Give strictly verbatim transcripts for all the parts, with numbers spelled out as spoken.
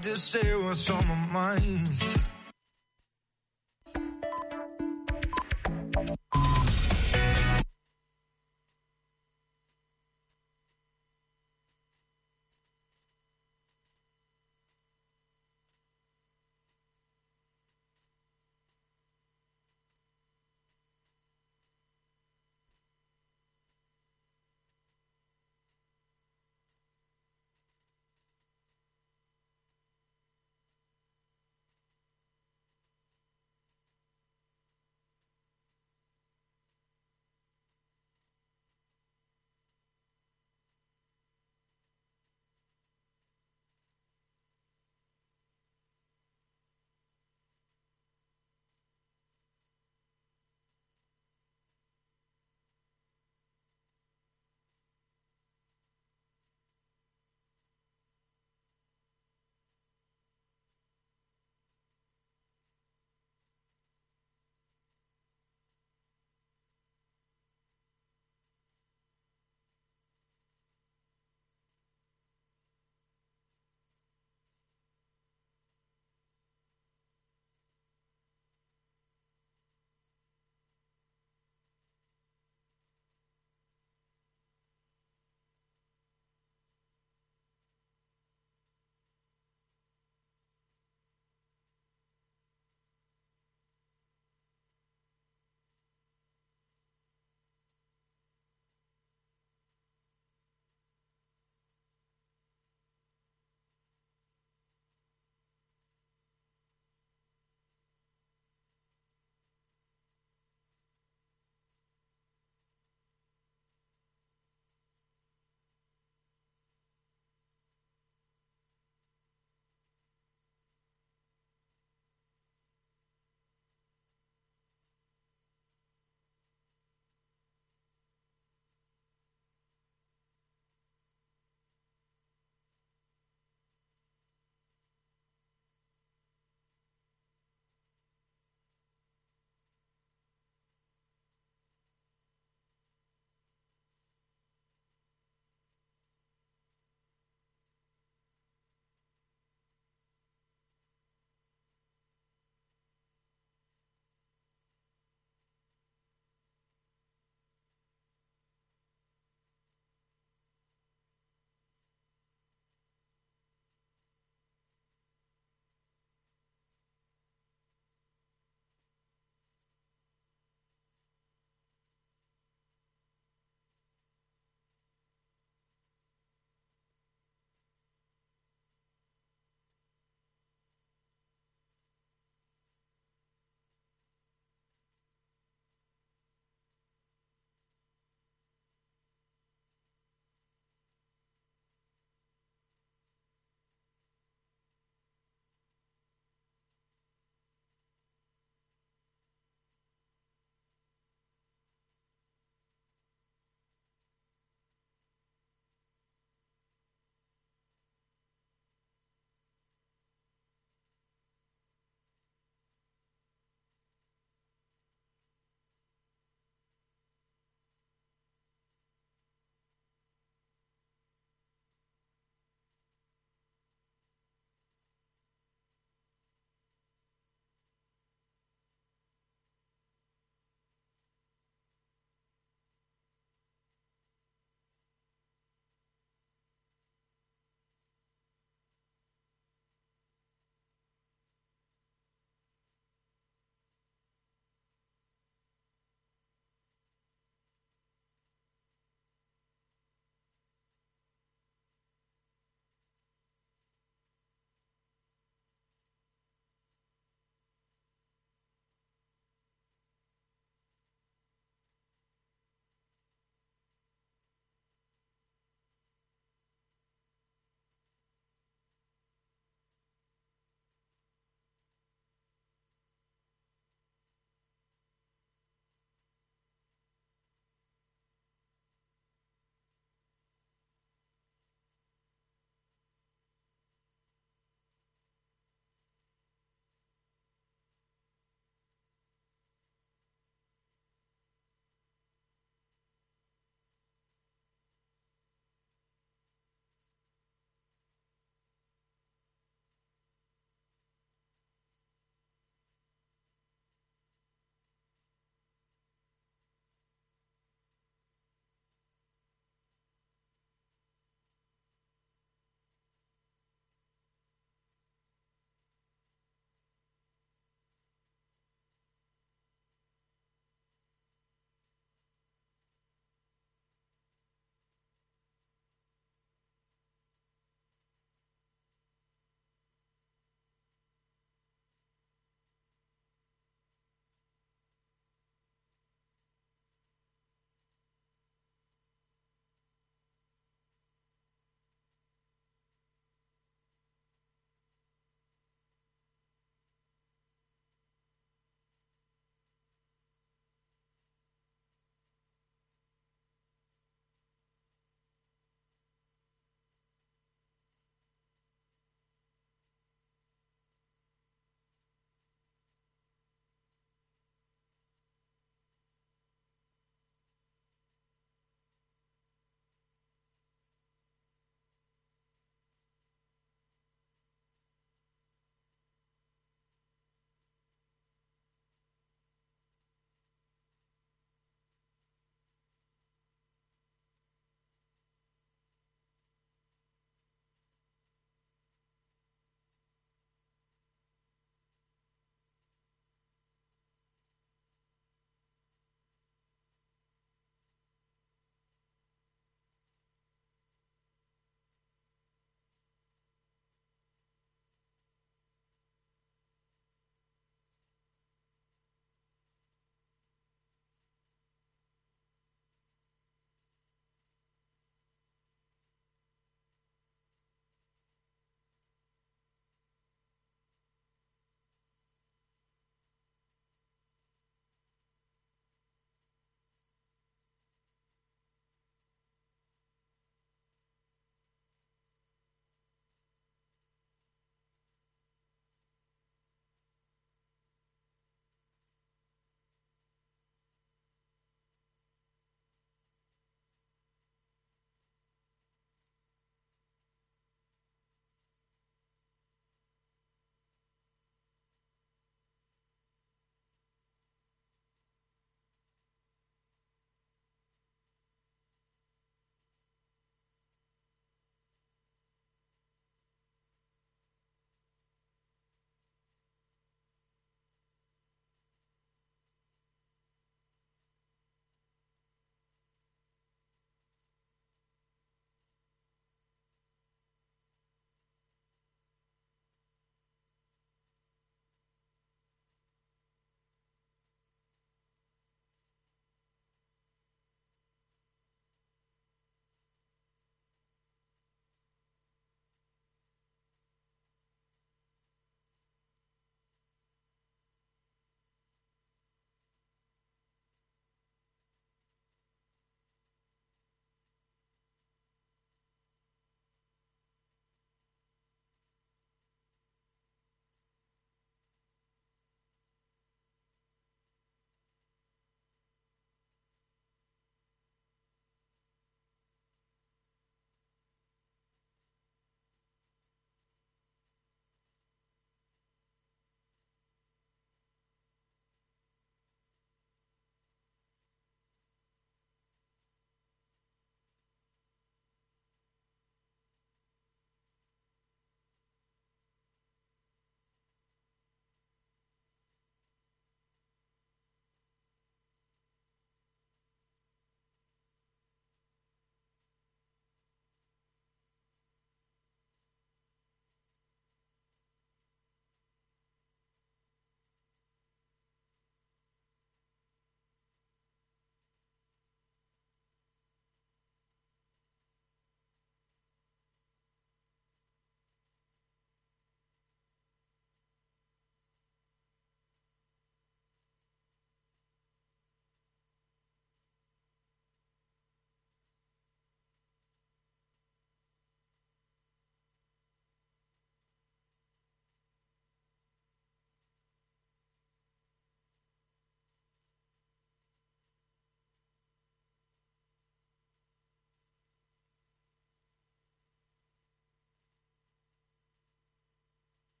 to say what's on my mind.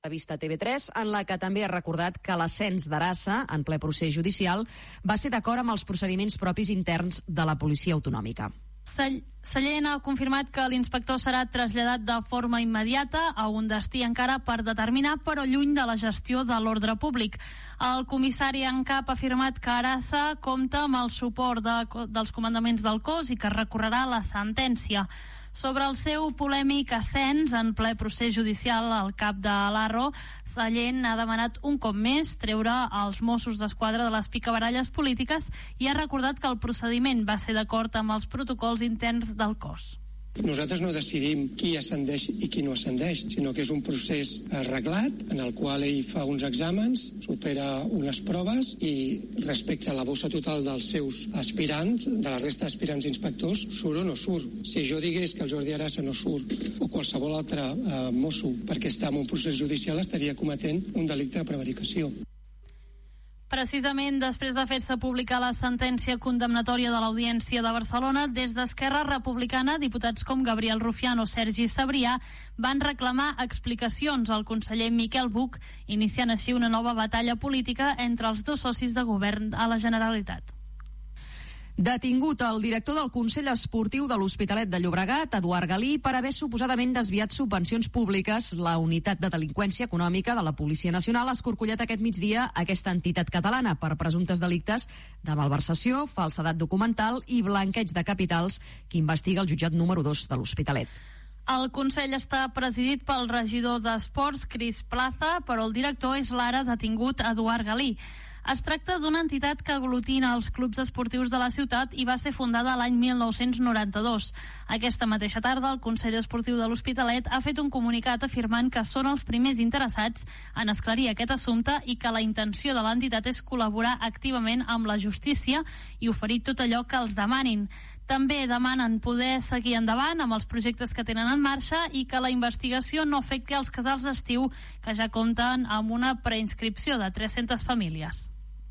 Revista T V tres, en la que també ha recordat que l'ascens d'Arassa, en ple procés judicial, va ser d'acord amb els procediments propis interns de la policia autonòmica. Sallent ha confirmat que l'inspector serà traslladat de forma immediata a un destí encara per determinar, però lluny de la gestió de l'ordre públic. El comissari en cap ha afirmat que Arassa compta amb el suport de, dels comandaments del cos i que recorrerà la sentència. Sobre el seu polèmic ascens en ple procés judicial al cap de l'Arro, Sallent ha demanat un cop més treure els Mossos d'Esquadra de les picabaralles polítiques i ha recordat que el procediment va ser d'acord amb els protocols interns del cos. Nosaltres no decidim qui ascendeix i qui no ascendeix, sinó que és un procés reglat en el qual ell fa uns exàmens, supera unes proves i respecte a la bossa total dels seus aspirants, de la resta d'aspirants inspectors, surt o no surt. Si jo digués que el Jordi Arassa no surt o qualsevol altre eh, mosso perquè està en un procés judicial estaria cometent un delicte de prevaricació. Precisament després de fer-se publicar la sentència condemnatòria de l'Audiència de Barcelona, des d'Esquerra Republicana, diputats com Gabriel Rufián o Sergi Sabrià van reclamar explicacions al conseller Miquel Buch, iniciant així una nova batalla política entre els dos socis de govern a la Generalitat. Detingut el director del Consell Esportiu de l'Hospitalet de Llobregat, Eduard Galí, per haver suposadament desviat subvencions públiques. La unitat de delinqüència econòmica de la Policia Nacional ha escorcollat aquest migdia aquesta entitat catalana per presumptes delictes de malversació, falsedat documental i blanqueig de capitals que investiga el jutjat número dos de l'Hospitalet. El Consell està presidit pel regidor d'Esports, Cris Plaza, però el director és l'ara detingut Eduard Galí. Es tracta d'una entitat que aglutina els clubs esportius de la ciutat i va ser fundada l'any mil nou-cents noranta-dos. Aquesta mateixa tarda, el Consell Esportiu de l'Hospitalet ha fet un comunicat afirmant que són els primers interessats en esclarir aquest assumpte i que la intenció de l'entitat és col·laborar activament amb la justícia i oferir tot allò que els demanin. També demanen poder seguir endavant amb els projectes que tenen en marxa i que la investigació no afecti els casals d'estiu que ja compten amb una preinscripció de tres-centes famílies.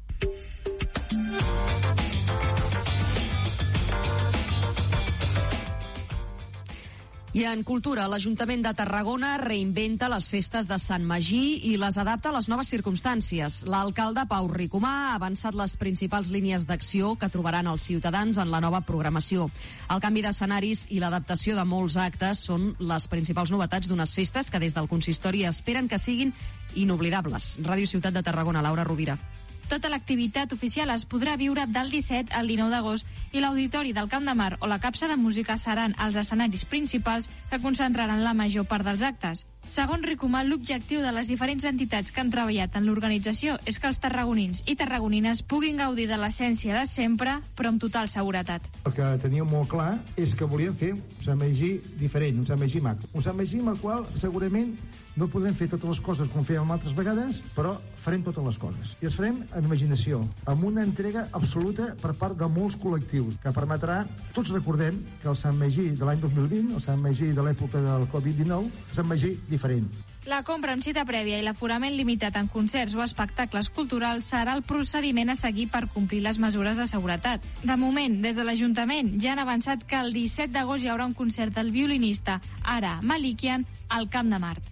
I en cultura, l'Ajuntament de Tarragona reinventa les festes de Sant Magí i les adapta a les noves circumstàncies. L'alcalde Pau Ricomà ha avançat les principals línies d'acció que trobaran els ciutadans en la nova programació. El canvi d'escenaris i l'adaptació de molts actes són les principals novetats d'unes festes que des del consistori esperen que siguin inoblidables. Ràdio Ciutat de Tarragona, Laura Rovira. Tota l'activitat oficial es podrà viure del disset al dinou d'agost i l'Auditori del Camp de Mar o la Capsa de Música seran els escenaris principals que concentraran la major part dels actes. Segons Ricomà, l'objectiu de les diferents entitats que han treballat en l'organització és que els tarragonins i tarragonines puguin gaudir de l'essència de sempre, però amb total seguretat. El que teníem molt clar és que volíem fer un Sant Magí diferent, un Sant Magí maco. Un Sant Magí amb el qual segurament no podrem fer totes les coses com fèiem altres vegades, però farem totes les coses. I es farem amb imaginació, amb una entrega absoluta per part de molts col·lectius, que permetrà, tots recordem que el Sant Magí de l'any dos mil vint, el Sant Magí de l'època del covid dinou, Sant Magí diferent. La compra en cita prèvia i l'aforament limitat en concerts o espectacles culturals serà el procediment a seguir per complir les mesures de seguretat. De moment, des de l'Ajuntament ja han avançat que el disset d'agost hi haurà un concert del violinista Ara Malikian al Camp de Mart.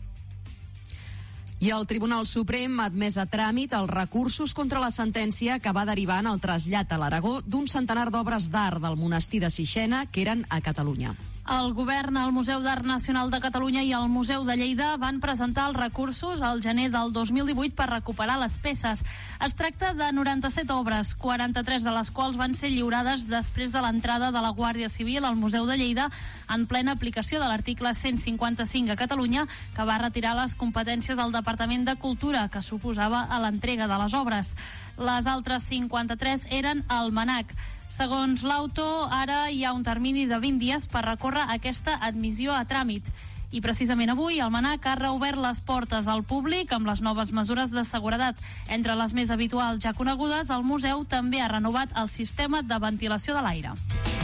I el Tribunal Suprem ha admès a tràmit els recursos contra la sentència que va derivar en el trasllat a l'Aragó d'un centenar d'obres d'art del monestir de Sixena que eren a Catalunya. El govern, el Museu d'Art Nacional de Catalunya i el Museu de Lleida van presentar els recursos al gener del dos mil divuit per recuperar les peces. Es tracta de noranta-set obres, quaranta-tres de les quals van ser lliurades després de l'entrada de la Guàrdia Civil al Museu de Lleida en plena aplicació de l'article cent cinquanta-cinc a Catalunya, que va retirar les competències al Departament de Cultura, que suposava a l'entrega de les obres. Les altres cinquanta-tres eren al MANAC. Segons l'autor, ara hi ha un termini de vint dies per recórrer aquesta admissió a tràmit. I precisament avui el MANAC ha reobert les portes al públic amb les noves mesures de seguretat. Entre les més habituals ja conegudes, el museu també ha renovat el sistema de ventilació de l'aire.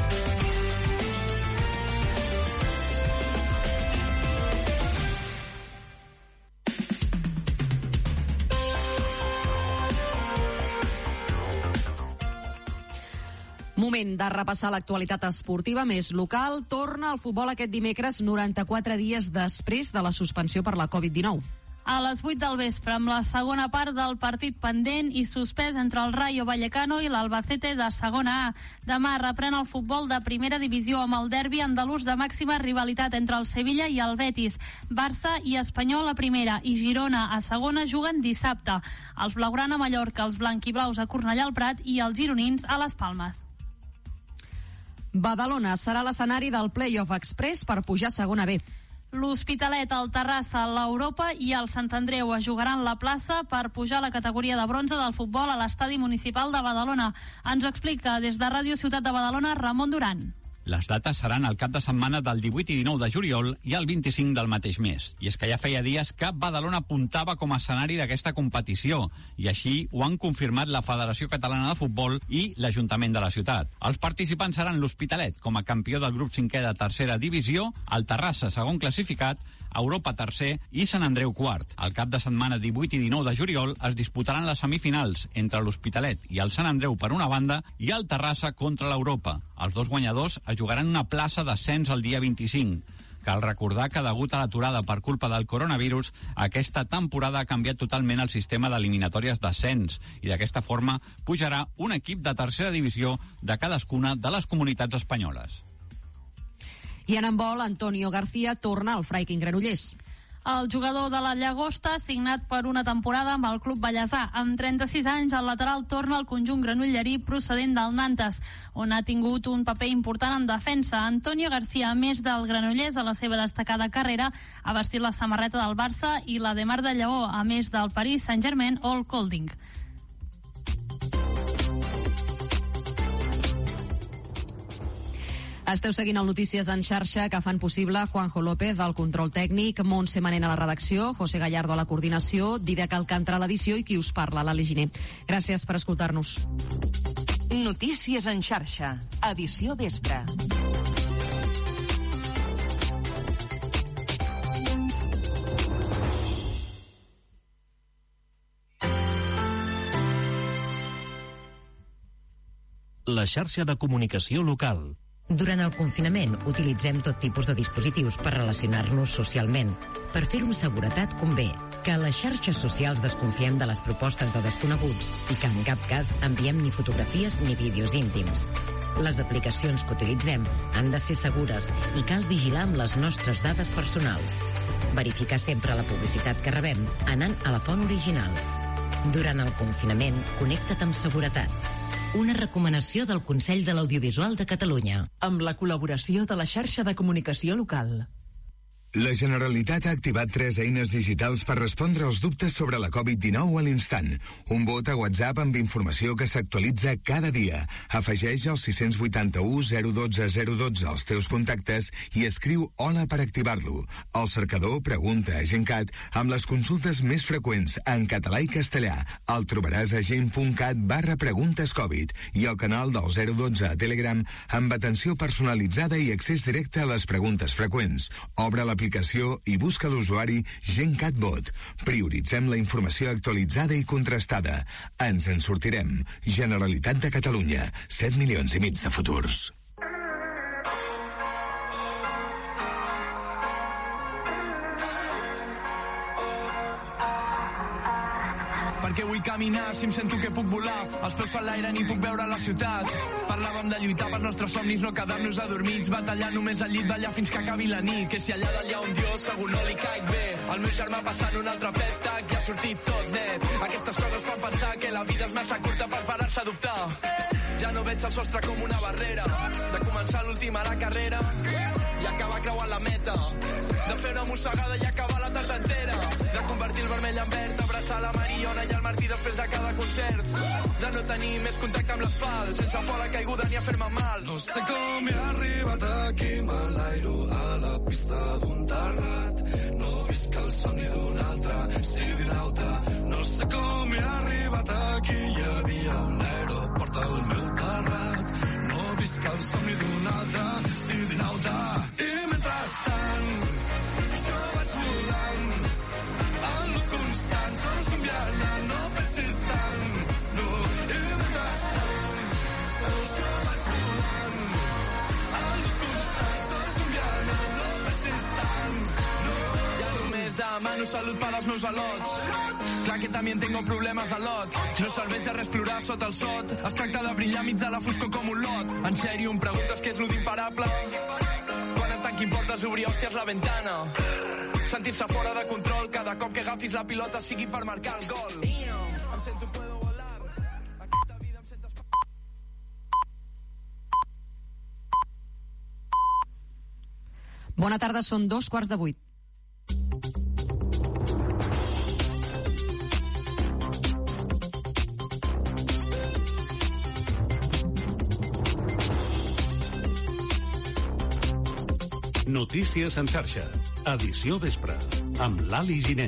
Moment de repassar l'actualitat esportiva més local. Torna al futbol aquest dimecres, noranta-quatre dies després de la suspensió per la covid dinou. A les vuit del vespre, amb la segona part del partit pendent i suspès entre el Rayo Vallecano i l'Albacete de segona A. Demà reprèn el futbol de primera divisió amb el derbi andalús de màxima rivalitat entre el Sevilla i el Betis. Barça i Espanyol a primera i Girona a segona juguen dissabte. Els blaugrana a Mallorca, els blanquiblaus a Cornellà al Prat i els gironins a Les Palmes. Badalona serà l'escenari del Playoff Express per pujar a segona B. L'Hospitalet, el Terrassa, l'Europa i el Sant Andreu es jugaran la plaça per pujar a la categoria de bronze del futbol a l'estadi municipal de Badalona. Ens ho explica des de Ràdio Ciutat de Badalona, Ramon Duran. Les dates seran el cap de setmana del divuit i dinou de juliol i el vint-i-cinc del mateix mes. I és que ja feia dies que Badalona apuntava com a escenari d'aquesta competició i així ho han confirmat la Federació Catalana de Futbol i l'Ajuntament de la ciutat. Els participants seran l'Hospitalet com a campió del grup cinquè de tercera divisió, el Terrassa segon classificat, Europa tercer i Sant Andreu quart. El cap de setmana divuit i dinou de juliol es disputaran les semifinals entre l'Hospitalet i el Sant Andreu per una banda i el Terrassa contra l'Europa. Els dos guanyadors es jugaran una plaça d'ascens el dia vint-i-cinc. Cal recordar que degut a l'aturada per culpa del coronavirus, aquesta temporada ha canviat totalment el sistema d'eliminatòries d'ascens i d'aquesta forma pujarà un equip de tercera divisió de cadascuna de les comunitats espanyoles. I en handbol, Antonio García torna al Freiking Granollers. El jugador de la Llagosta ha signat per una temporada amb el Club Vallèsà. Amb trenta-sis anys, el lateral torna al conjunt granollerí procedent del Nantes, on ha tingut un paper important en defensa. Antonio García, a més del Granollers, a la seva destacada carrera, ha vestit la samarreta del Barça i la de Mar de Lleó, a més del Paris Saint-Germain o el Kolding. Esteu seguint el Notícies en xarxa que fan possible Juanjo López al control tècnic, Montse Manent a la redacció, José Gallardo a la coordinació, Didac Alcántara a l'edició i qui us parla, l'Ali Giner. Gràcies per escoltar-nos. Notícies en xarxa, edició vespre. La xarxa de comunicació local. Durant el confinament utilitzem tot tipus de dispositius per relacionar-nos socialment. Per fer-ho amb seguretat convé que a les xarxes socials desconfiem de les propostes de desconeguts i que en cap cas enviem ni fotografies ni vídeos íntims. Les aplicacions que utilitzem han de ser segures i cal vigilar amb les nostres dades personals. Verificar sempre la publicitat que rebem anant a la font original. Durant el confinament, connecta't amb seguretat. Una recomanació del Consell de l'Audiovisual de Catalunya. Amb la col·laboració de la xarxa de comunicació local. La Generalitat ha activat tres eines digitals per respondre als dubtes sobre la covid dinou a l'instant. Un bot a WhatsApp amb informació que s'actualitza cada dia. Afegeix el sis vuit u zero un dos zero un dos als teus contactes i escriu hola per activar-lo. El cercador pregunta a GenCat amb les consultes més freqüents en català i castellà. El trobaràs a gen.cat barra preguntes Covid i al canal del zero dotze a Telegram amb atenció personalitzada i accés directe a les preguntes freqüents. Obre la aplicació i busca l'usuari GenCatBot. Prioritzem la informació actualitzada i contrastada. Ens en sortirem. Generalitat de Catalunya. set milions i mig de futurs. Perquè vull caminar si em sento que puc volar, els peus a l'aire ni puc veure la ciutat. Parlàvem de lluitar per nostres somnis, no quedar-nos adormits, batallar només al llit, ballar fins que acabi la nit. Que si allà dalt hi ha un dios segur no li caic bé. El meu germà passant un altre pep tac i ha sortit tot net. Aquestes coses fan pensar que la vida és massa curta per parar-se a dubtar. Ja no veig el sostre com una barrera, de començar l'última a la carrera i acabar creuant la meta, de fer una mossegada i acabar la tarda entera, de convertir el vermell en verd, abraçar la Mariona i el Martí després de cada concert, de no tenir més contacte amb l'asfalt, sense por a la caiguda ni a fer-me mal. No sé com he arribat aquí, m'enlairo a la pista d'un terrat, no visc el somni d'un altre sidinauta. No sé com he arribat aquí, hi havia un aeroport al meu terrat, no visc el somni d'un altre sidinauta. I mentrestant, jo vaig volant, en lo constant, solo somiant, no pensis tant, no. I mentrestant, jo vaig volant, en lo constant, solo somiant, no pensis tant, no. Ja només de demano salut per als meus al·lots. Clar que també tengo problemes a lot. No serveix de res plorar sota el sot. Es tracta de brillar mig de la foscor com un lot. En sèrio, em preguntes què és lo d'imparable? Quan et tanquin portes, obrir hòsties la ventana. Sentir-se fora de control cada cop que agafis la pilota sigui per marcar el gol. Em sento puedo volar. Aquesta vida em sento... Bona tarda, són dos quarts de vuit. Notícies en xarxa. Edició vespre. Amb l'Ali Giner.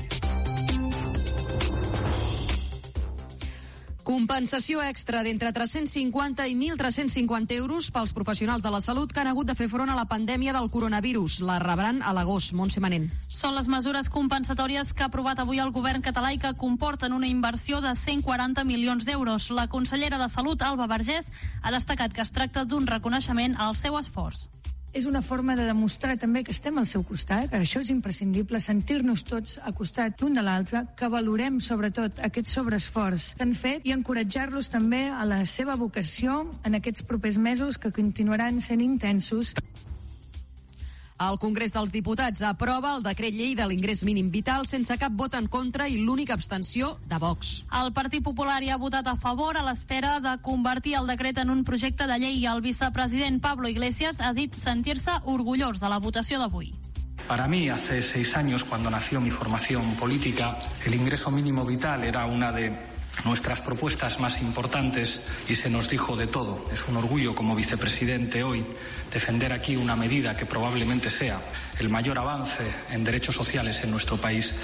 Compensació extra d'entre tres-cents cinquanta i mil tres-cents cinquanta euros pels professionals de la salut que han hagut de fer front a la pandèmia del coronavirus. La rebran a l'agost. Montse Manent. Són les mesures compensatòries que ha aprovat avui el govern català i que comporten una inversió de cent quaranta milions d'euros. La consellera de Salut, Alba Vergés, ha destacat que es tracta d'un reconeixement al seu esforç. És una forma de demostrar també que estem al seu costat. Això és imprescindible, sentir-nos tots a costat l'un de l'altre, que valorem sobretot aquest sobreesforç que han fet i encoratjar-los també a la seva vocació en aquests propers mesos que continuaran sent intensos. El Congrés dels Diputats aprova el decret llei de l'ingrés mínim vital sense cap vot en contra i l'única abstenció de Vox. El Partit Popular hi ha votat a favor a l'espera de convertir el decret en un projecte de llei i el vicepresident Pablo Iglesias ha dit sentir-se orgullós de la votació d'avui. Para mí, hace seis años, cuando nació mi formación política, el ingreso mínimo vital era una de nuestras propuestas más importantes y se nos dijo de todo. Es un orgullo como vicepresidente hoy defender aquí una medida que probablemente sea el mayor avance en derechos sociales en nuestro país.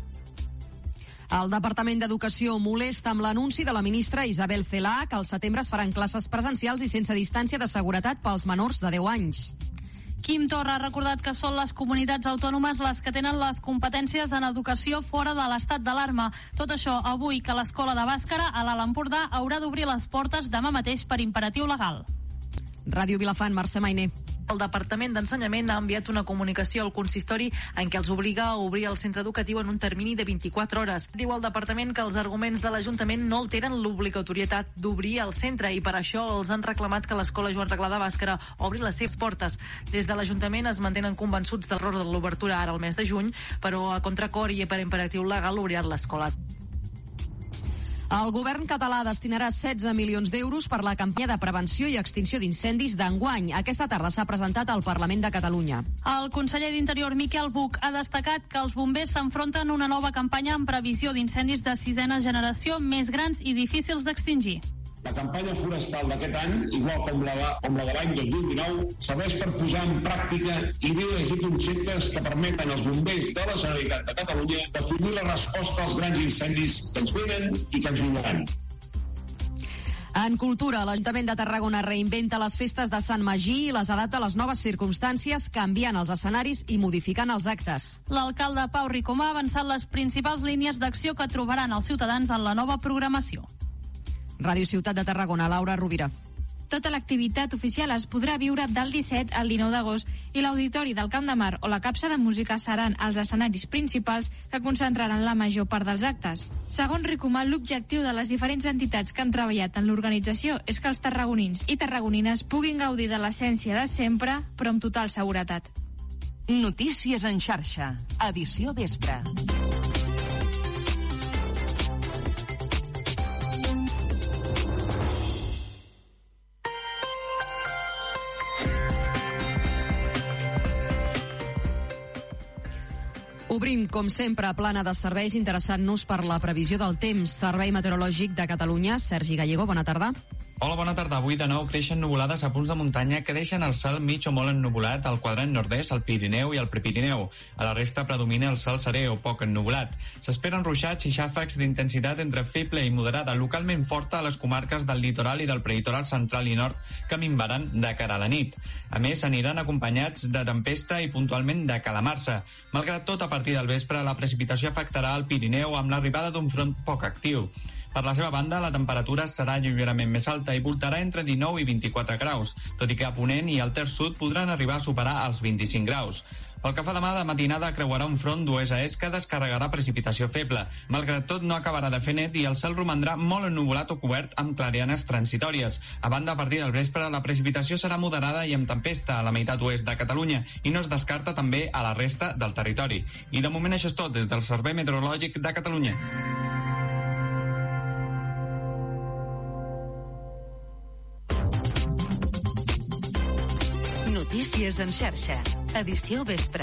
El Departament d'Educació molesta amb l'anunci de la ministra Isabel Celaá que al setembre es faran classes presencials i sense distància de seguretat pels menors de deu anys. Quim Torra ha recordat que són les comunitats autònomes les que tenen les competències en educació fora de l'estat d'alarma. Tot això avui que l'escola de Bàscara, a l'Alt Empordà, haurà d'obrir les portes demà mateix per imperatiu legal. Ràdio Vilafant, Mercè Mainer. El Departament d'Ensenyament ha enviat una comunicació al consistori en què els obliga a obrir el centre educatiu en un termini de vint-i-quatre hores. Diu el departament que els arguments de l'Ajuntament no alteren l'obligatorietat d'obrir el centre i per això els han reclamat que l'escola Joan Reglà de Bàscara obri les seves portes. Des de l'Ajuntament es mantenen convençuts de l'error de l'obertura ara al mes de juny, però a contracor i per imperatiu legal obrirà l'escola. El govern català destinarà setze milions d'euros per la campanya de prevenció i extinció d'incendis d'enguany. Aquesta tarda s'ha presentat al Parlament de Catalunya. El conseller d'Interior, Miquel Buch, ha destacat que els bombers s'enfronten a una nova campanya en previsió d'incendis de sisena generació més grans i difícils d'extingir. La campanya forestal d'aquest any, igual com la, com la de l'any dos mil dinou, serveix per posar en pràctica idees i conceptes que permeten als bombers de la Generalitat de Catalunya definir la resposta als grans incendis que ens venen i que ens vindran. En cultura, l'Ajuntament de Tarragona reinventa les festes de Sant Magí i les adapta a les noves circumstàncies, canviant els escenaris i modificant els actes. L'alcalde Pau Ricomà ha avançat les principals línies d'acció que trobaran els ciutadans en la nova programació. Ràdio Ciutat de Tarragona, Laura Rovira. Tota l'activitat oficial es podrà viure del disset al dinou d'agost i l'Auditori del Camp de Mar o la Capsa de Música seran els escenaris principals que concentraran la major part dels actes. Segons Ricomà, l'objectiu de les diferents entitats que han treballat en l'organització és que els tarragonins i tarragonines puguin gaudir de l'essència de sempre, però amb total seguretat. Notícies en xarxa. Edició vespre. Obrim, com sempre, plana de serveis interessant-nos per la previsió del temps. Servei Meteorològic de Catalunya, Sergi Gallego, bona tarda. Hola, bona tarda. Avui de nou creixen nuvolades a punts de muntanya que deixen el cel mig o molt ennuvolat al quadrant nord-est, al Pirineu i al Prepirineu. A la resta predomina el cel serè o poc ennuvolat. S'esperen ruixats i xàfecs d'intensitat entre feble i moderada, localment forta a les comarques del litoral i del prelitoral central i nord, que minvaran de cara a la nit. A més, aniran acompanyats de tempesta i puntualment de calamarsa. Malgrat tot, a partir del vespre, la precipitació afectarà el Pirineu amb l'arribada d'un front poc actiu. Per la seva banda, la temperatura serà lleugerament més alta alta i voltarà entre dinou i vint-i-quatre graus, tot i que a Ponent i al terç sud podran arribar a superar els vint-i-cinc graus. Pel que fa demà, de matinada creuarà un front d'oest a est que descarregarà precipitació feble. Malgrat tot, no acabarà de fer net i el cel romandrà molt ennuvolat o cobert amb clarianes transitòries. A banda, a partir del vespre, la precipitació serà moderada i amb tempesta a la meitat oest de Catalunya i no es descarta també a la resta del territori. I de moment això és tot des del Servei Meteorològic de Catalunya. Notícies en xarxa. Edició vespre.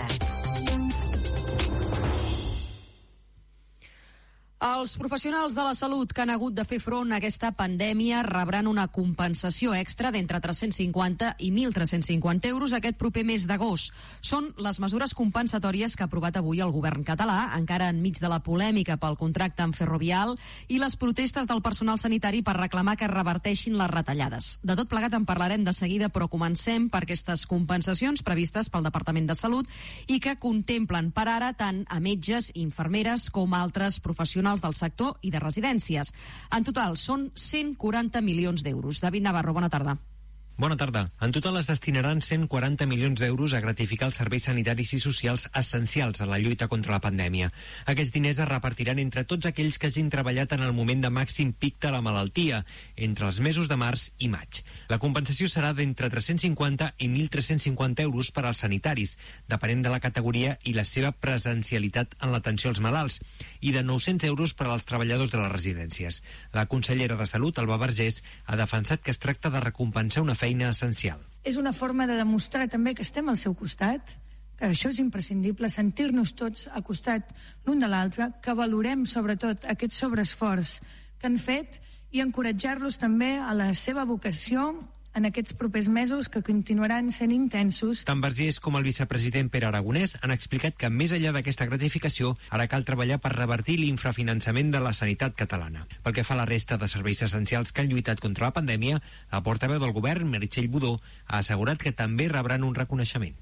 Els professionals de la salut que han hagut de fer front a aquesta pandèmia rebran una compensació extra d'entre tres-cents cinquanta i mil tres-cents cinquanta euros aquest proper mes d'agost. Són les mesures compensatòries que ha aprovat avui el govern català, encara enmig de la polèmica pel contracte amb Ferrovial i les protestes del personal sanitari per reclamar que es reverteixin les retallades. De tot plegat en parlarem de seguida, però comencem per aquestes compensacions previstes pel Departament de Salut i que contemplen per ara tant a metges, infermeres com a altres professionals del sector i de residències. En total són cent quaranta milions d'euros. David Navarro, bona tarda. Bona tarda. En total es destinaran cent quaranta milions d'euros a gratificar els serveis sanitaris i socials essencials a la lluita contra la pandèmia. Aquests diners es repartiran entre tots aquells que hagin treballat en el moment de màxim pic de la malaltia, entre els mesos de març i maig. La compensació serà d'entre tres-cents cinquanta i mil tres-cents cinquanta euros per als sanitaris, depenent de la categoria i la seva presencialitat en l'atenció als malalts, i de nou-cents euros per als treballadors de les residències. La consellera de Salut, Alba Vergés, ha defensat que es tracta de recompensar una feina essencial. És una forma de demostrar també que estem al seu costat, que això és imprescindible, sentir-nos tots a costat l'un de l'altre, que valorem sobretot aquest sobreesforç que han fet i encoratjar-los també a la seva vocació en aquests propers mesos que continuaran sent intensos. Tant Vergés com el vicepresident Pere Aragonès han explicat que més enllà d'aquesta gratificació ara cal treballar per revertir l'infrafinançament de la sanitat catalana. Pel que fa a la resta de serveis essencials que han lluitat contra la pandèmia, la portaveu del govern, Meritxell Budó, ha assegurat que també rebran un reconeixement.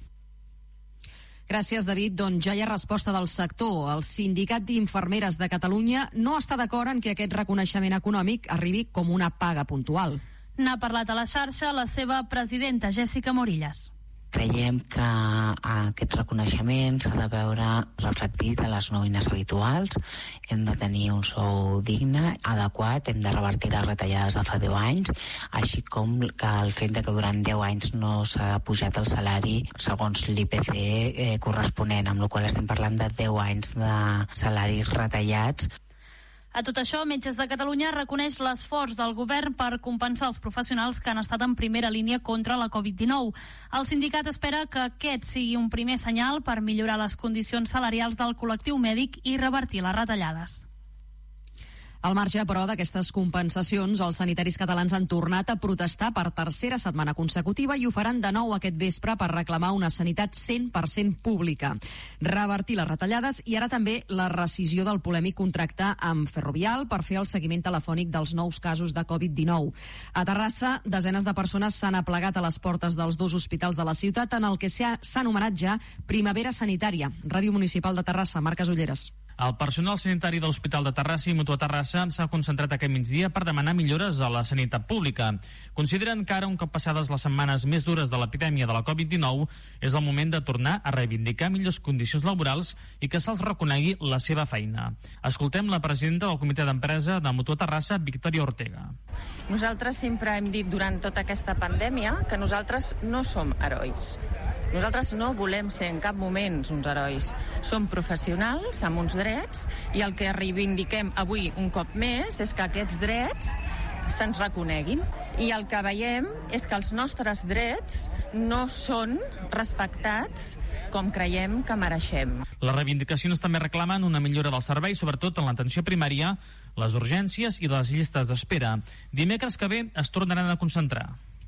Gràcies, David. Doncs ja hi ha resposta del sector. El Sindicat d'Infermeres de Catalunya no està d'acord en que aquest reconeixement econòmic arribi com una paga puntual. N'ha parlat a la xarxa la seva presidenta, Jèssica Morillas. Creiem que aquest reconeixement s'ha de veure reflectit a les nòmines habituals. Hem de tenir un sou digne, adequat, hem de revertir les retallades de fa deu anys, així com que el fet de que durant deu anys no s'ha pujat el salari segons l'I P C eh, corresponent, amb la qual estem parlant de deu anys de salaris retallats. A tot això, Metges de Catalunya reconeix l'esforç del govern per compensar els professionals que han estat en primera línia contra la covid dinou. El sindicat espera que aquest sigui un primer senyal per millorar les condicions salarials del col·lectiu mèdic i revertir les retallades. Al marge, però, d'aquestes compensacions, els sanitaris catalans han tornat a protestar per tercera setmana consecutiva i ho faran de nou aquest vespre per reclamar una sanitat cent per cent pública, revertir les retallades i ara també la rescisió del polèmic contracte amb Ferrovial per fer el seguiment telefònic dels nous casos de covid dinou. A Terrassa, desenes de persones s'han aplegat a les portes dels dos hospitals de la ciutat en el que s'ha anomenat ja Primavera Sanitària. Ràdio Municipal de Terrassa, Marc Casulleres. El personal sanitari de l'Hospital de Terrassa i Mutua Terrassa s'ha concentrat aquest migdia per demanar millores a la sanitat pública. Consideren que ara, un cop passades les setmanes més dures de l'epidèmia de la covid dinou, és el moment de tornar a reivindicar millors condicions laborals i que se'ls reconegui la seva feina. Escoltem la presidenta del comitè d'empresa de Mutua Terrassa, Victòria Ortega. Nosaltres sempre hem dit durant tota aquesta pandèmia que nosaltres no som herois. Nosaltres no volem ser en cap moment uns herois. Som professionals amb uns drets i el que reivindiquem avui un cop més és que aquests drets se'ns reconeguin i el que veiem és que els nostres drets no són respectats com creiem que mereixem. Les reivindicacions també reclamen una millora del servei, sobretot en l'atenció primària, les urgències i les llistes d'espera. Dimecres que ve es tornaran a concentrar.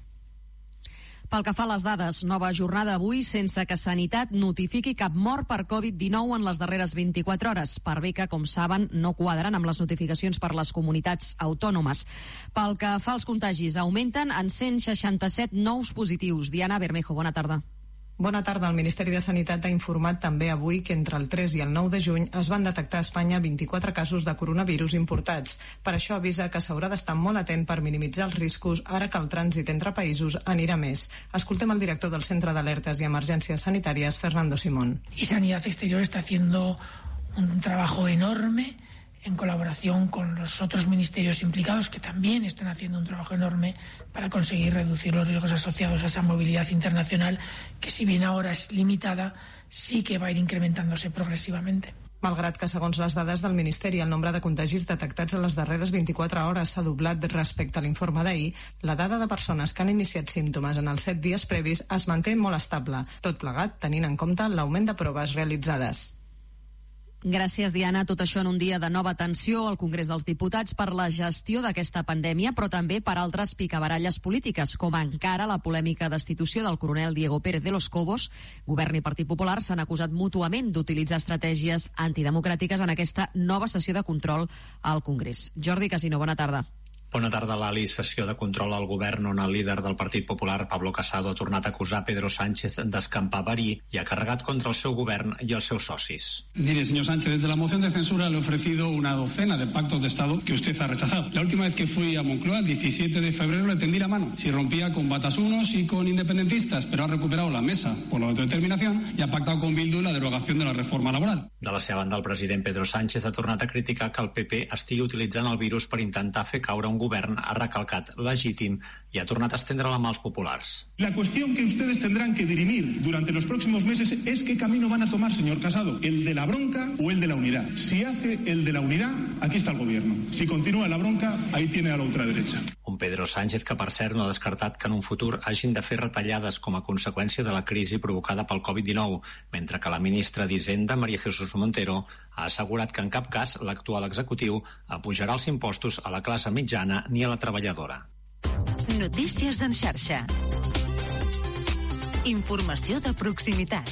Pel que fa a les dades, nova jornada avui sense que Sanitat notifiqui cap mort per covid dinou en les darreres vint-i-quatre hores, per bé que, com saben, no quadren amb les notificacions per les comunitats autònomes. Pel que fa als contagis, augmenten en cent seixanta-set nous positius. Diana Bermejo, bona tarda. Bona tarda. El Ministeri de Sanitat ha informat també avui que entre el tres i el nou de juny es van detectar a Espanya vint-i-quatre casos de coronavirus importats. Per això avisa que s'haurà d'estar molt atent per minimitzar els riscos ara que el trànsit entre països anirà més. Escoltem el director del Centre d'Alertes i Emergències Sanitàries, Fernando Simón. Y Sanidad Exterior está haciendo un trabajo enorme en colaboración con los otros ministerios implicados, que también están haciendo un trabajo enorme para conseguir reducir los riesgos asociados a esa movilidad internacional, que si bien ahora es limitada, sí que va a ir incrementándose progresivamente. Malgrat que, segons les dades del Ministeri, el nombre de contagis detectats a les darreres vint-i-quatre hores s'ha doblat respecte a l'informe d'ahir, la dada de persones que han iniciat símptomes en els set dies previs es manté molt estable, tot plegat tenint en compte l'augment de proves realitzades. Gràcies, Diana. Tot això en un dia de nova tensió al Congrés dels Diputats per la gestió d'aquesta pandèmia, però també per altres picabaralles polítiques, com encara la polèmica destitució del coronel Diego Pérez de los Cobos. Govern i Partit Popular s'han acusat mútuament d'utilitzar estratègies antidemocràtiques en aquesta nova sessió de control al Congrés. Jordi Casino, bona tarda. Bona tarda, Lali. Sessió de control al govern on el líder del Partit Popular, Pablo Casado, ha tornat a acusar Pedro Sánchez d'escampar verí i ha carregat contra el seu govern i els seus socis. Mire, señor Sánchez, desde la moción de censura le he ofrecido una docena de pactos de Estado que usted ha rechazado. La última vez que fui a Moncloa, el diecisiete de febrero, le tendí la mano. Si rompía con batasunos y con independentistas, pero ha recuperado la mesa por la autodeterminación y ha pactado con Bildu la derogación de la reforma laboral. De la seva banda, el president Pedro Sánchez ha tornat a criticar que el P P estigui utilitzant el virus per intentar fer caure un govern, ha recalcat legítim i ha tornat a estendre la mà als populars. La cuestión que ustedes tendrán que dirimir durante los próximos meses es qué camino van a tomar, señor Casado, el de la bronca o el de la unidad. Si hace el de la unidad, aquí está el gobierno. Si continúa la bronca, ahí tiene a la ultraderecha. Un Pedro Sánchez que, per cert, no ha descartat que en un futur hagin de fer retallades com a conseqüència de la crisi provocada pel covid dinou, mentre que la ministra d'Hisenda, María Jesús Montero, ha assegurat que en cap cas l'actual executiu apujarà els impostos a la classe mitjana ni a la treballadora. Notícies en xarxa. Informació de proximitat.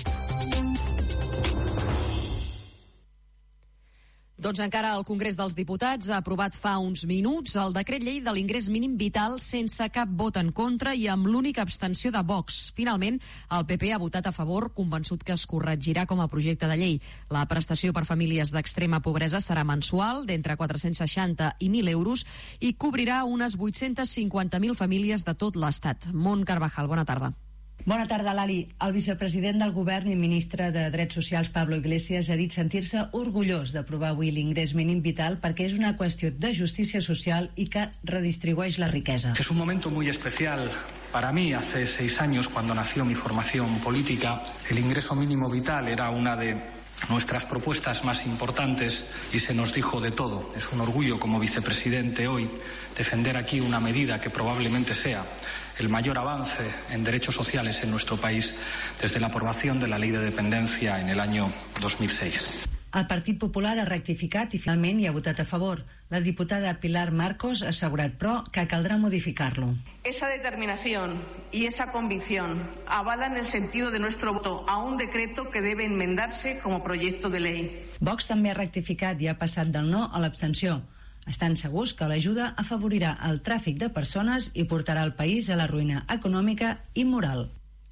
Doncs encara el Congrés dels Diputats ha aprovat fa uns minuts el decret llei de l'ingrés mínim vital sense cap vot en contra i amb l'única abstenció de Vox. Finalment, el P P ha votat a favor, convençut que es corregirà com a projecte de llei. La prestació per famílies d'extrema pobresa serà mensual, d'entre quatre-cents seixanta i mil euros, i cobrirà unes vuit-cents cinquanta mil famílies de tot l'Estat. Mont Carvajal, bona tarda. Bona tarda, Lali. El vicepresident del Govern i ministre de Drets Socials, Pablo Iglesias, ha dit sentir-se orgullós d'aprovar avui l'ingrés mínim vital perquè és una qüestió de justícia social i que redistribueix la riquesa. Es un momento muy especial para mí. Hace seis años, cuando nació mi formación política, el ingreso mínimo vital era una de nuestras propuestas más importantes y se nos dijo de todo. Es un orgullo como vicepresidente hoy defender aquí una medida que probablemente sea el mayor avance en derechos sociales en nuestro país desde la aprobación de la Ley de Dependencia en el año dos mil seis. El Partit Popular ha rectificat i finalment hi ha votat a favor. La diputada Pilar Marcos ha assegurat, però, que caldrà modificar-lo. Esa determinación y esa convicción avalan el sentido de nuestro voto a un decreto que debe enmendarse como proyecto de ley. Vox també ha rectificat i ha passat del no a l'abstenció. Estan segurs que l'ajuda afavorirà el tràfic de persones i portarà el país a la ruïna econòmica i moral.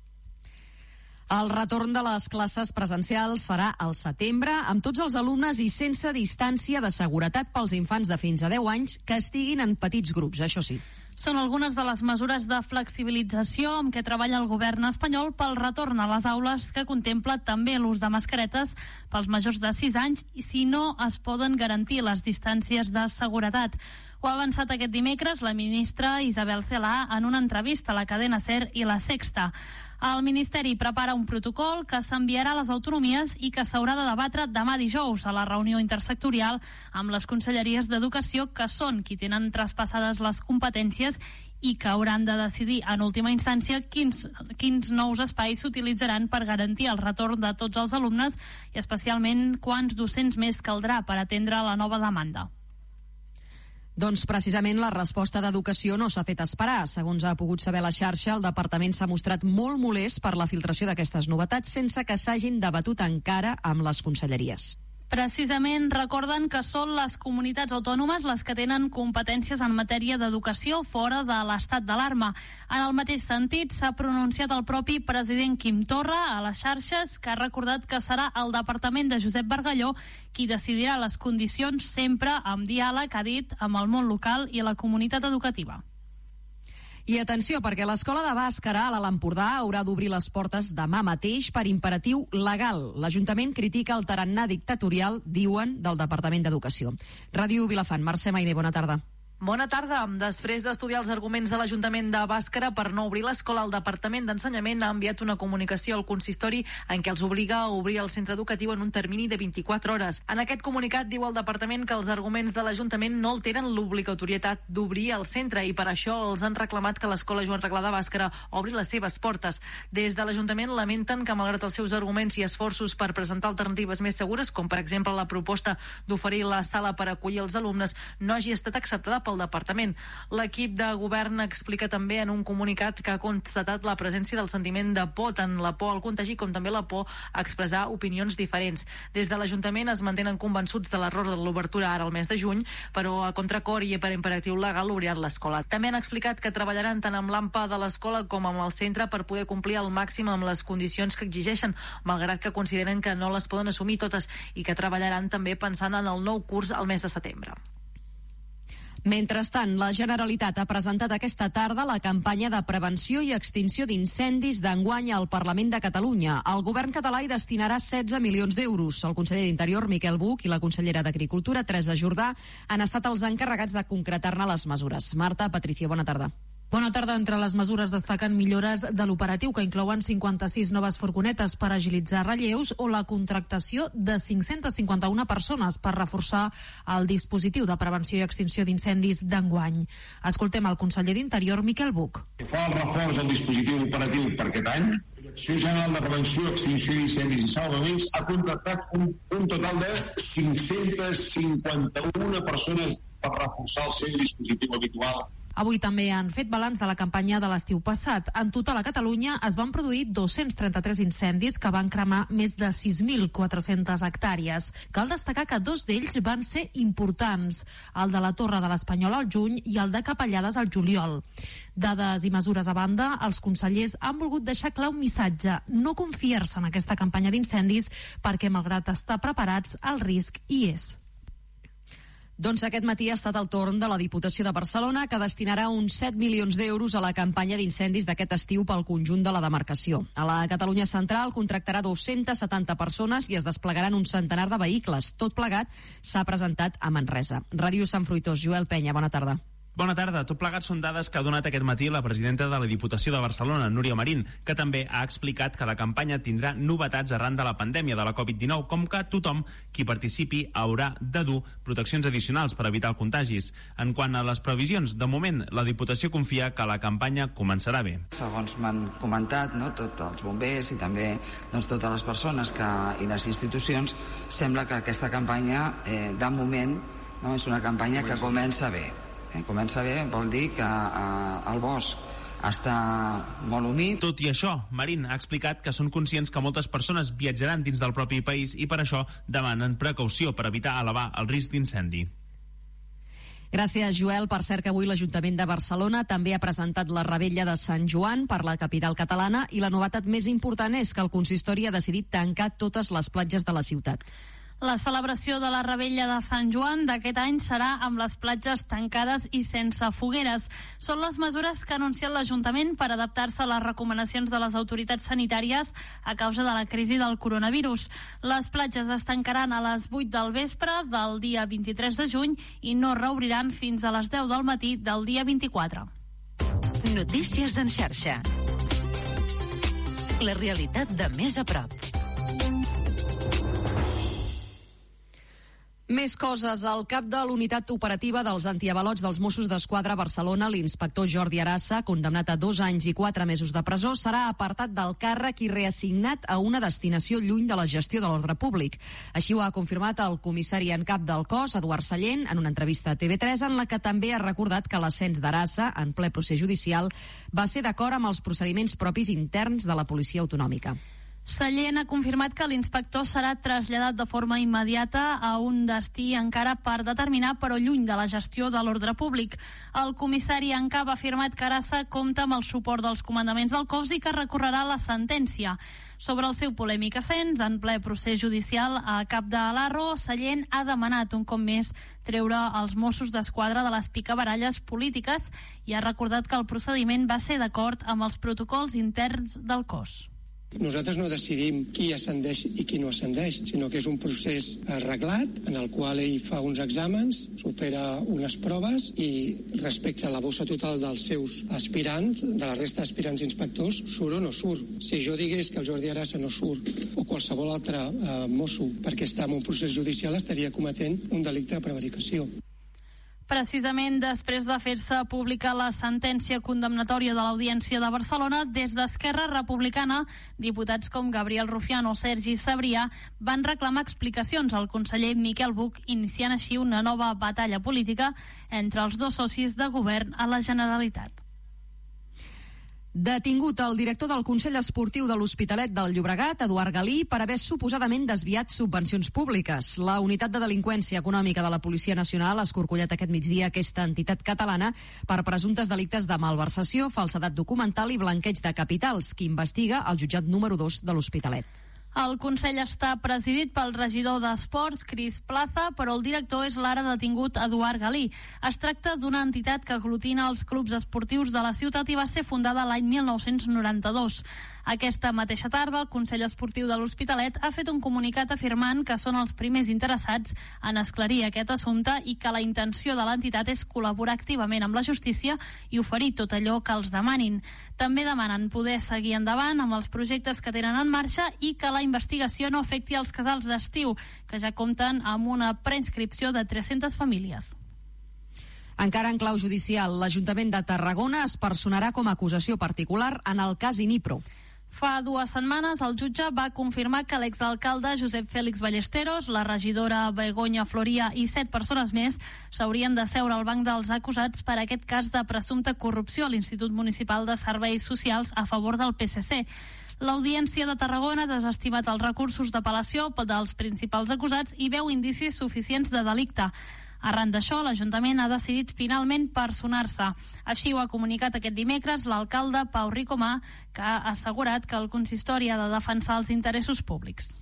El retorn de les classes presencials serà al setembre, amb tots els alumnes i sense distància de seguretat pels infants de fins a deu anys que estiguin en petits grups, això sí. Són algunes de les mesures de flexibilització amb què treballa el govern espanyol pel retorn a les aules, que contempla també l'ús de mascaretes pels majors de sis anys i si no es poden garantir les distàncies de seguretat. Ho ha avançat aquest dimecres la ministra Isabel Celaá en una entrevista a la cadena SER i La Sexta. El Ministeri prepara un protocol que s'enviarà a les autonomies i que s'haurà de debatre demà dijous a la reunió intersectorial amb les conselleries d'Educació, que són qui tenen traspassades les competències i que hauran de decidir en última instància quins, quins nous espais s'utilitzaran per garantir el retorn de tots els alumnes i especialment quants docents més caldrà per atendre la nova demanda. Doncs precisament la resposta d'Educació no s'ha fet esperar. Segons ha pogut saber la xarxa, el departament s'ha mostrat molt molest per la filtració d'aquestes novetats sense que s'hagin debatut encara amb les conselleries. Precisament recorden que són les comunitats autònomes les que tenen competències en matèria d'educació fora de l'estat d'alarma. En el mateix sentit, s'ha pronunciat el propi president Quim Torra a les xarxes, que ha recordat que serà el departament de Josep Bargalló qui decidirà les condicions, sempre amb diàleg, ha dit, amb el món local i la comunitat educativa. I atenció, perquè l'Escola de Bàscara a l'Alt Empordà haurà d'obrir les portes demà mateix per imperatiu legal. L'Ajuntament critica el tarannà dictatorial, diuen, del Departament d'Educació. Ràdio Vilafant, Mercè Mainer, bona tarda. Bona tarda. Després d'estudiar els arguments de l'Ajuntament de Bàscara per no obrir l'escola, el Departament d'Ensenyament ha enviat una comunicació al consistori en què els obliga a obrir el centre educatiu en un termini de vint-i-quatre hores. En aquest comunicat diu el Departament que els arguments de l'Ajuntament no alteren l'obligatorietat d'obrir el centre i per això els han reclamat que l'Escola Joan Reglà de Bàscara obri les seves portes. Des de l'Ajuntament lamenten que, malgrat els seus arguments i esforços per presentar alternatives més segures, com per exemple la proposta d'oferir la sala per acollir els alumnes, no hagi estat acceptada pel pel departament. L'equip de govern explica també en un comunicat que ha constatat la presència del sentiment de por, tant la por al contagi com també la por a expressar opinions diferents. Des de l'Ajuntament es mantenen convençuts de l'error de l'obertura ara al mes de juny, però a contracor i per imperatiu legal obriran l'escola. També han explicat que treballaran tant amb l'AMPA de l'escola com amb el centre per poder complir al màxim amb les condicions que exigeixen, malgrat que consideren que no les poden assumir totes i que treballaran també pensant en el nou curs al mes de setembre. Mentrestant, la Generalitat ha presentat aquesta tarda la campanya de prevenció i extinció d'incendis d'enguany al Parlament de Catalunya. El govern català hi destinarà setze milions d'euros. El conseller d'Interior, Miquel Buch, i la consellera d'Agricultura, Teresa Jordà, han estat els encarregats de concretar-ne les mesures. Marta Patricio, bona tarda. Bona tarda. Entre les mesures destaquen millores de l'operatiu, que inclouen cinquanta-sis noves furgonetes per agilitzar relleus o la contractació de cinc-centes cinquanta-una persones per reforçar el dispositiu de prevenció i extinció d'incendis d'enguany. Escoltem el conseller d'Interior, Miquel Buch. Fa el reforç del dispositiu operatiu per aquest any. La Direcció General de Prevenció, Extinció d'Incendis i Salvaments ha contractat un, un total de cinc-centes cinquanta-una persones per reforçar el seu dispositiu habitual. Avui també han fet balanç de la campanya de l'estiu passat. En total a Catalunya es van produir dos-cents trenta-tres incendis que van cremar més de sis mil quatre-centes hectàrees. Cal destacar que dos d'ells van ser importants, el de la Torre de l'Espanyol al juny i el de Capellades al juliol. Dades i mesures a banda, els consellers han volgut deixar clar un missatge: no confiar-se en aquesta campanya d'incendis perquè, malgrat estar preparats, el risc hi és. Doncs aquest matí ha estat el torn de la Diputació de Barcelona, que destinarà uns set milions d'euros a la campanya d'incendis d'aquest estiu pel conjunt de la demarcació. A la Catalunya Central contractarà dues-centes setanta persones i es desplegaran un centenar de vehicles. Tot plegat s'ha presentat a Manresa. Ràdio Sant Fruitós, Joel Penya, bona tarda. Bona tarda. Tot plegat són dades que ha donat aquest matí la presidenta de la Diputació de Barcelona, Núria Marín, que també ha explicat que la campanya tindrà novetats arran de la pandèmia de la covid dinou, com que tothom qui participi haurà de dur proteccions addicionals per evitar el contagis. En quant a les previsions, de moment la Diputació confia que la campanya començarà bé. Segons m'han comentat, no, tots els bombers i també doncs, totes les persones que, i les institucions, sembla que aquesta campanya, eh, de moment, no, és una campanya que comença bé. Eh, comença bé, vol dir que eh, el bosc està molt humit. Tot i això, Marín ha explicat que són conscients que moltes persones viatjaran dins del propi país i per això demanen precaució per evitar elevar el risc d'incendi. Gràcies, Joel. Per cert que avui l'Ajuntament de Barcelona també ha presentat la Revetlla de Sant Joan per la capital catalana i la novetat més important és que el consistori ha decidit tancar totes les platges de la ciutat. La celebració de la Revetlla de Sant Joan d'aquest any serà amb les platges tancades i sense fogueres. Són les mesures que ha anunciat l'Ajuntament per adaptar-se a les recomanacions de les autoritats sanitàries a causa de la crisi del coronavirus. Les platges es tancaran a les vuit del vespre del dia vint-i-tres de juny i no reobriran fins a les deu del matí del dia vint-i-quatre. Notícies en xarxa. La realitat de més a prop. Més coses. El cap de l'unitat operativa dels antiavalots dels Mossos d'Esquadra a Barcelona, l'inspector Jordi Arassa, condemnat a dos anys i quatre mesos de presó, serà apartat del càrrec i reassignat a una destinació lluny de la gestió de l'ordre públic. Així ho ha confirmat el comissari en cap del cos, Eduard Sallent, en una entrevista a T V tres, en la que també ha recordat que l'ascens d'Arassa, en ple procés judicial, va ser d'acord amb els procediments propis interns de la policia autonòmica. Sallent ha confirmat que l'inspector serà traslladat de forma immediata a un destí encara per determinar, però lluny de la gestió de l'ordre públic. El comissari en cap ha afirmat que Arassa compta amb el suport dels comandaments del cos i que recorrerà la sentència. Sobre el seu polèmic ascens, en ple procés judicial a cap de l'Arro, Sallent ha demanat un cop més treure els Mossos d'Esquadra de les picabaralles polítiques i ha recordat que el procediment va ser d'acord amb els protocols interns del cos. Nosaltres no decidim qui ascendeix i qui no ascendeix, sinó que és un procés arreglat en el qual ell fa uns exàmens, supera unes proves i respecte a la bossa total dels seus aspirants, de la resta d'aspirants inspectors, surt o no surt. Si jo digués que el Jordi Arassa no surt o qualsevol altre eh, mosso perquè està en un procés judicial estaria cometent un delicte de prevaricació. Precisament després de fer-se pública la sentència condemnatòria de l'Audiència de Barcelona, des d'Esquerra Republicana, diputats com Gabriel Rufián o Sergi Sabrià van reclamar explicacions al conseller Miquel Buch, iniciant així una nova batalla política entre els dos socis de govern a la Generalitat. Detingut el director del Consell Esportiu de l'Hospitalet del Llobregat, Eduard Galí, per haver suposadament desviat subvencions públiques. La unitat de delinqüència econòmica de la Policia Nacional ha escorcollat aquest migdia aquesta entitat catalana per presumptes delictes de malversació, falsedat documental i blanqueig de capitals, que investiga el jutjat número dos de l'Hospitalet. El Consell està presidit pel regidor d'Esports, Cris Plaza, però el director és l'ara detingut Eduard Galí. Es tracta d'una entitat que aglutina els clubs esportius de la ciutat i va ser fundada l'any mil nou-cents noranta-dos. Aquesta mateixa tarda, el Consell Esportiu de l'Hospitalet ha fet un comunicat afirmant que són els primers interessats en esclarir aquest assumpte i que la intenció de l'entitat és col·laborar activament amb la justícia i oferir tot allò que els demanin. També demanen poder seguir endavant amb els projectes que tenen en marxa i que la investigació no afecti els casals d'estiu, que ja compten amb una preinscripció de tres-centes famílies. Encara en clau judicial, l'Ajuntament de Tarragona es personarà com a acusació particular en el cas Inipro. Fa dues setmanes el jutge va confirmar que l'exalcalde Josep Félix Ballesteros, la regidora Begoña Floria i set persones més s'haurien de seure al banc dels acusats per aquest cas de presumpta corrupció a l'Institut Municipal de Serveis Socials a favor del P S C. L'Audiència de Tarragona ha desestimat els recursos d'apel·lació dels principals acusats i veu indicis suficients de delicte. Arran d'això, l'Ajuntament ha decidit finalment personar-se. Així ho ha comunicat aquest dimecres l'alcalde Pau Ricomà, que ha assegurat que el consistori ha de defensar els interessos públics.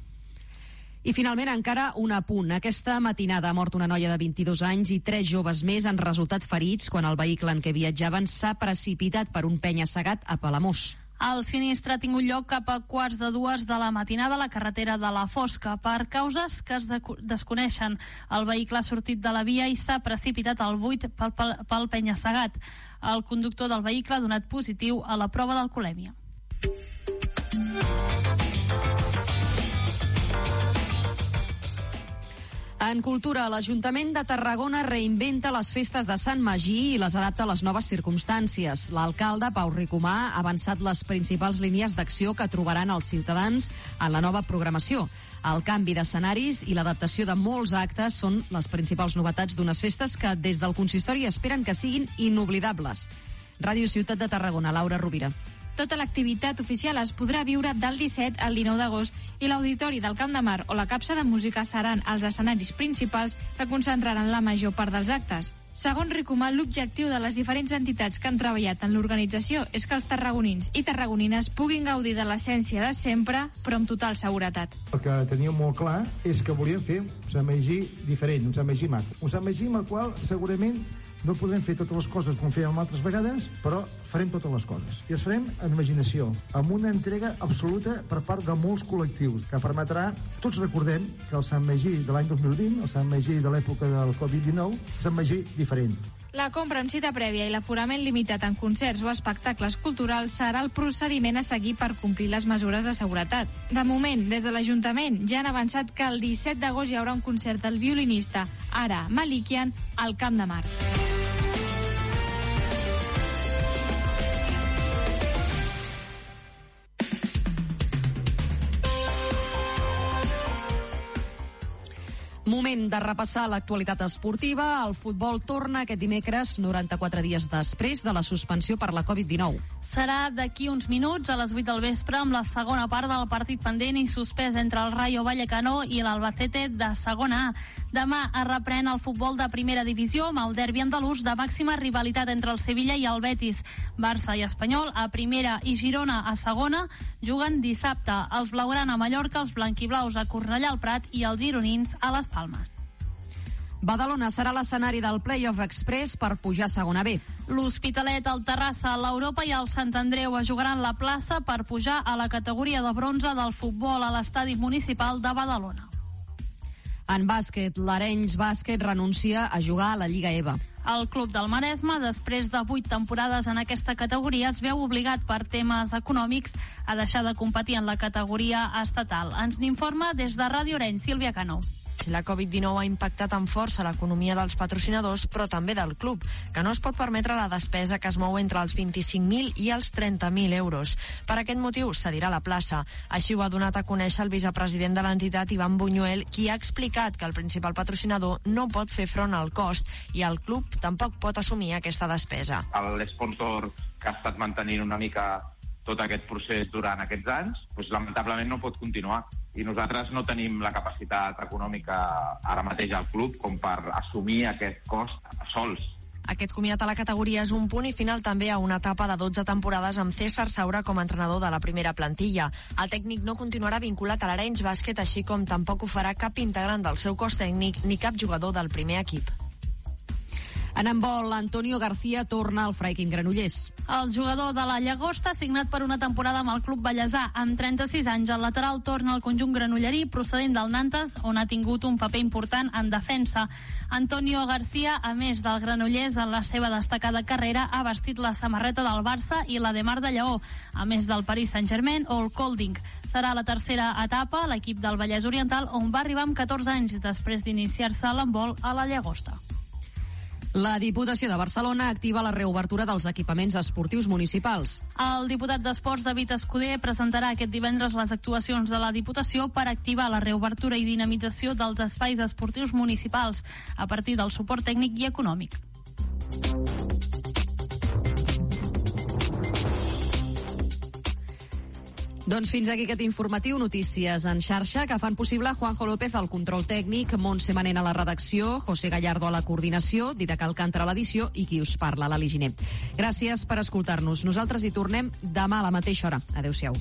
I finalment encara un apunt. Aquesta matinada ha mort una noia de vint-i-dos anys i tres joves més han resultat ferits quan el vehicle en què viatjaven s'ha precipitat per un penya-segat a Palamós. El sinistre ha tingut lloc cap a quarts de dues de la matinada a la carretera de la Fosca. Per causes que es desconeixen, el vehicle ha sortit de la via i s'ha precipitat al buit pel, pel, pel penya-segat. El conductor del vehicle ha donat positiu a la prova d'alcoholèmia. En cultura, l'Ajuntament de Tarragona reinventa les festes de Sant Magí i les adapta a les noves circumstàncies. L'alcalde, Pau Ricomà, ha avançat les principals línies d'acció que trobaran els ciutadans en la nova programació. El canvi d'escenaris i l'adaptació de molts actes són les principals novetats d'unes festes que des del consistori esperen que siguin inoblidables. Ràdio Ciutat de Tarragona, Laura Rovira. Tota l'activitat oficial es podrà viure del disset al dinou d'agost i l'Auditori del Camp de Mar o la Capsa de Música seran els escenaris principals que concentraran la major part dels actes. Segons Ricomà, l'objectiu de les diferents entitats que han treballat en l'organització és que els tarragonins i tarragonines puguin gaudir de l'essència de sempre, però amb total seguretat. El que teníem molt clar és que volíem fer un Sant Magí diferent, un Sant Magí maco. Un Sant Magí amb el qual segurament no podrem fer totes les coses com fèiem altres vegades, però farem totes les coses. I es farem amb imaginació, amb una entrega absoluta per part de molts col·lectius, que permetrà... Tots recordem que el Sant Magí de l'any dos mil vint, el Sant Magí de l'època del covid dinou, és un Magí diferent. La compra amb cita prèvia i l'aforament limitat en concerts o espectacles culturals serà el procediment a seguir per complir les mesures de seguretat. De moment, des de l'Ajuntament ja han avançat que el disset d'agost hi haurà un concert del violinista Ara Malikian al Camp de Mar. Moment de repassar l'actualitat esportiva. El futbol torna aquest dimecres, noranta-quatre dies després de la suspensió per la covid dinou. Serà d'aquí uns minuts, a les vuit del vespre, amb la segona part del partit pendent i suspès entre el Rayo Vallecano i l'Albacete de segona A. Demà es reprèn el futbol de primera divisió amb el derbi andalús de màxima rivalitat entre el Sevilla i el Betis. Barça i Espanyol a primera i Girona a segona juguen dissabte. Els blaugrana a Mallorca, els blanquiblaus a Cornellà al Prat i els gironins a les Palmes. Badalona serà l'escenari del Playoff Express per pujar a segona B. L'Hospitalet, el Terrassa, l'Europa i el Sant Andreu es jugaran la plaça per pujar a la categoria de bronze del futbol a l'estadi municipal de Badalona. En bàsquet, l'Arenys Bàsquet renuncia a jugar a la Lliga E V A. El club del Maresme, després de vuit temporades en aquesta categoria, es veu obligat per temes econòmics a deixar de competir en la categoria estatal. Ens n'informa des de Ràdio Arenys, Sílvia Cano. La covid dinou ha impactat amb força l'economia dels patrocinadors, però també del club, que no es pot permetre la despesa que es mou entre els vint-i-cinc mil i els trenta mil euros. Per aquest motiu, cedirà la plaça. Així ho ha donat a conèixer el vicepresident de l'entitat, Ivan Buñuel, qui ha explicat que el principal patrocinador no pot fer front al cost i el club tampoc pot assumir aquesta despesa. L'esponsor que ha estat mantenint una mica tot aquest procés durant aquests anys, doncs, lamentablement no pot continuar. I nosaltres no tenim la capacitat econòmica ara mateix al club com per assumir aquest cost sols. Aquest comiat a la categoria és un punt i final també a una etapa de dotze temporades amb César Saura com a entrenador de la primera plantilla. El tècnic no continuarà vinculat a l'Arenys Bàsquet, així com tampoc ho farà cap integrant del seu cos tècnic ni cap jugador del primer equip. En handbol, Antonio García torna al Freiking Granollers. El jugador de la Llagosta ha signat per una temporada amb el club ballesà. Amb trenta-sis anys, el lateral torna al conjunt granollerí procedent del Nantes, on ha tingut un paper important en defensa. Antonio García, a més del Granollers, en la seva destacada carrera ha vestit la samarreta del Barça i la de Mar de Lleó, a més del Paris Saint-Germain o el Kolding. Serà la tercera etapa a l'equip del Vallès Oriental, on va arribar amb catorze anys després d'iniciar-se a l'handbol a la Llagosta. La Diputació de Barcelona activa la reobertura dels equipaments esportius municipals. El diputat d'Esports, David Escuder, presentarà aquest divendres les actuacions de la Diputació per activar la reobertura i dinamització dels espais esportius municipals a partir del suport tècnic i econòmic. Doncs fins aquí aquest informatiu, notícies en xarxa que fan possible Juanjo López al control tècnic, Montse Manent a la redacció, José Gallardo a la coordinació, Didac Alcántara a l'edició i qui us parla, l'Ali Giner. Gràcies per escoltar-nos. Nosaltres hi tornem demà a la mateixa hora. Adéu-siau.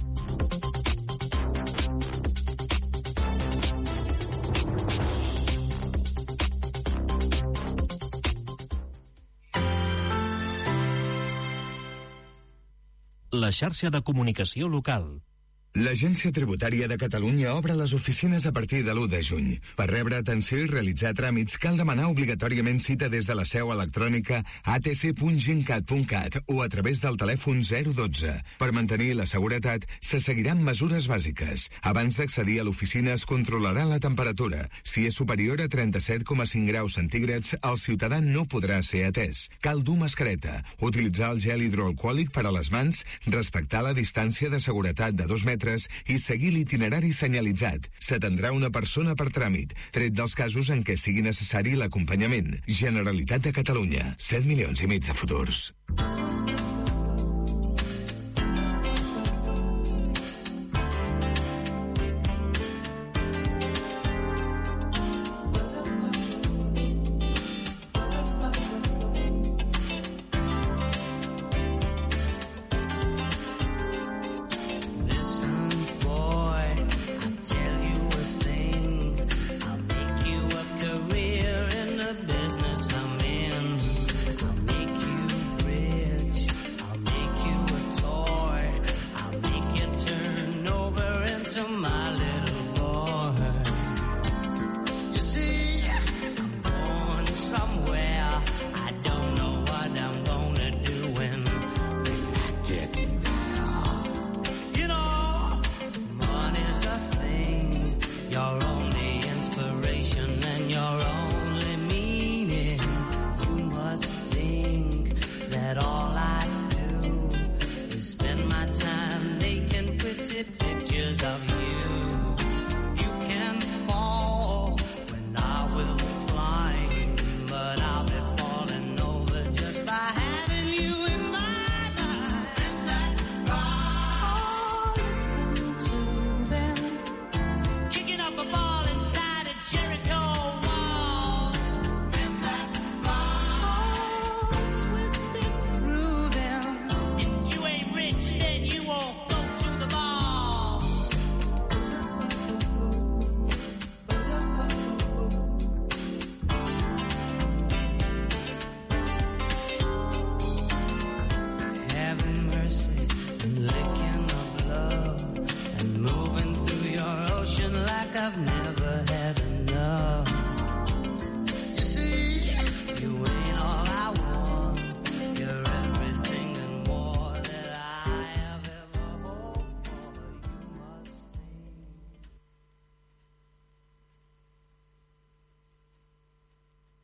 La xarxa de comunicació local. L'Agència Tributària de Catalunya obre les oficines a partir de l'u de juny. Per rebre atenció i realitzar tràmits cal demanar obligatòriament cita des de la seu electrònica a t c punt gencat punt cat o a través del telèfon zero dotze. Per mantenir la seguretat, se seguiran mesures bàsiques. Abans d'accedir a l'oficina es controlarà la temperatura. Si és superior a trenta-set coma cinc graus centígrads, el ciutadà no podrà ser atès. Cal dur mascareta, utilitzar el gel hidroalcohòlic per a les mans, respectar la distància de seguretat de dos metres i seguir l'itinerari senyalitzat. S'atendrà una persona per tràmit, tret dels casos en què sigui necessari l'acompanyament. Generalitat de Catalunya. set milions i mig de futurs.